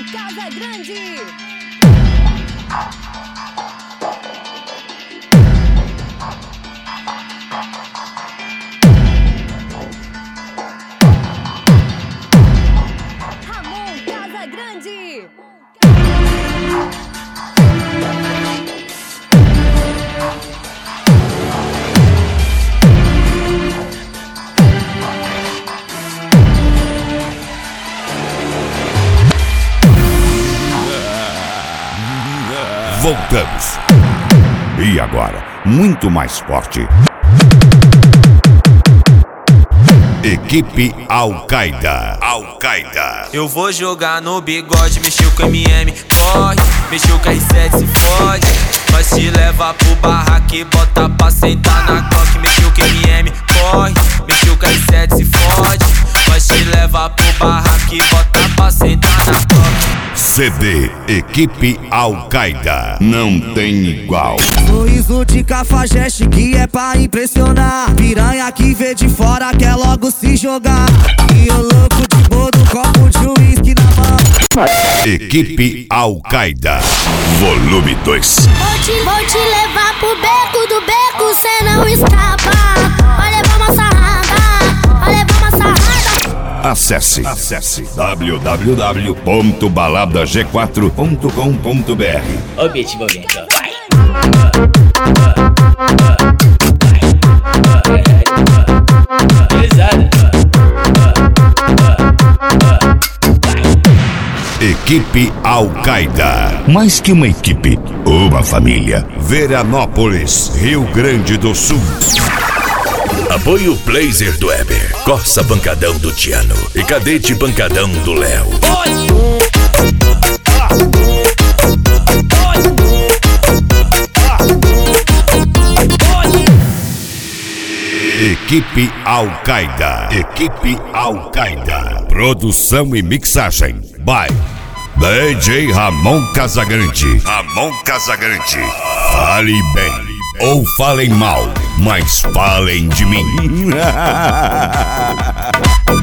Casagrande. Ramon Casagrande. Voltamos. E agora, muito mais forte. Equipe Al-Qaeda. Al-Qaeda. Eu vou jogar no bigode, mexeu com MM, corre. Mexeu com R7, se fode. Nós te leva pro barraque, bota pra sentar na coque. Mexeu com MM, corre. Mexeu com R7, se fode. Nós te leva pro barraque, bota pra sentar na coque. CD Equipe Al-Qaeda. Não tem igual. Sorriso de cafajeste que é pra impressionar. Piranha que vê de fora quer logo se jogar. E eu louco de bodo, copo de uísque na mão. Equipe Al-Qaeda. Volume 2. Vou te levar pro beco do beco, cê não escapa. Vai levar uma sarrada, vai levar uma sarrada. Acesse www.baladag4.com.br. Objetivamente, ó. Vai! Pesado. Equipe Al-Qaeda. Mais que uma equipe, uma família. Veranópolis, Rio Grande do Sul. Apoio Blazer do Weber, Corsa Pancadão do Tiano e Cadete Pancadão do Léo. Equipe Al-Qaeda. Equipe Al-Qaeda. Produção e mixagem by DJ Ramon Casagrande. Ramon Casagrande. Fale bem ou falem mal, mas falem de mim.